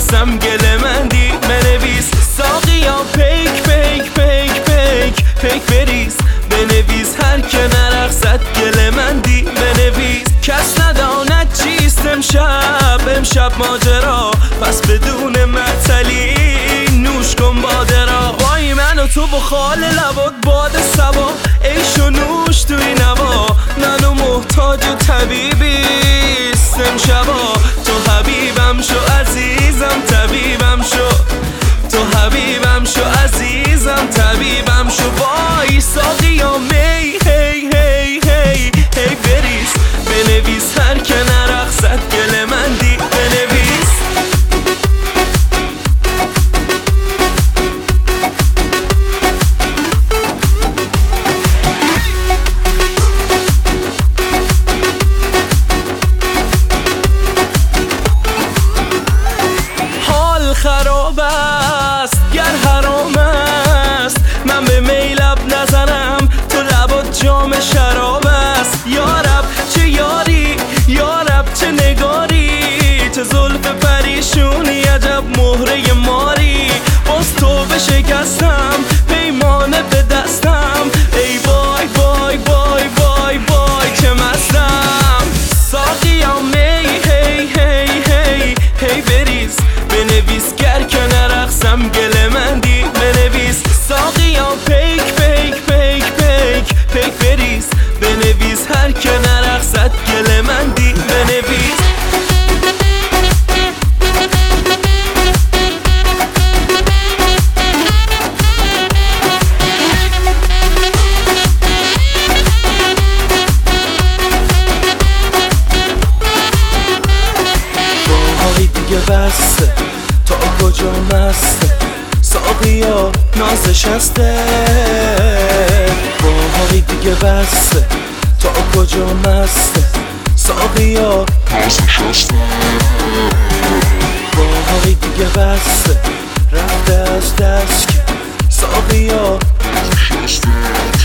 نرقصم گله مندی بنویس ساقیا پیک پیک پیک پیک پیک بریز بنویس هر که نرقصد گله مندی بنویس کس نداند چیست امشب ماجرا پس بدون معطلی نوش کن باده را وای من و تو با خال لبات باد سبا عیش و نوش توی نوا منو محتاج طبیبیست امشبا تو حبیبم شو عزیزم طبیبم شو تو حبیبم شو عزیزم طبیبم شو وای ساقیا می هی هی هی هی بریز بنویس هر که نرقصد گله مندی بنویس حال خراب است گر حرام است من به میلب نزنم تو لبات جام شراب است یارب چه یاری یارب چه نگاری چه زلف پریشونی عجب مهره ماری باز تو بشکستم پیمانه به دستم ای وای وای وای وای وای چه مستم ساقیا می هی هی هی هی بریز بنویس گر که نرقصم گله مندی بنویس ساقیا پیک پیک پیک پیک پیک بریز بنویس هر که نرقصد گله مندی بنویس دیگه بسته تا کجا مسته ساقیا نازش هسته باهای دیگه بسته تا کجا مسته ساقیا نازش هسته باهای دیگه بسته رفته از دست که ساقیا نازش هسته